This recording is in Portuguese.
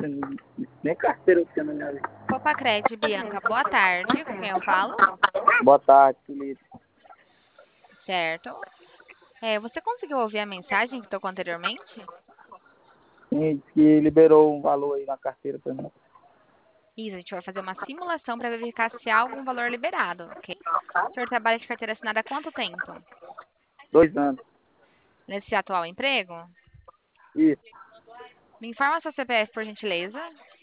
Nem carteira eu tinha na minha vida. Copacred, Bianca, boa tarde. Com quem eu falo? Boa tarde, Felipe. Certo. Você conseguiu ouvir a mensagem que tocou anteriormente? Sim, disse que liberou um valor aí na carteira pra mim. Isso, a gente vai fazer uma simulação para verificar se há algum valor liberado, ok? O senhor trabalha de carteira assinada há quanto tempo? 2 anos. Nesse atual emprego? Isso. Me informa seu CPF, por gentileza.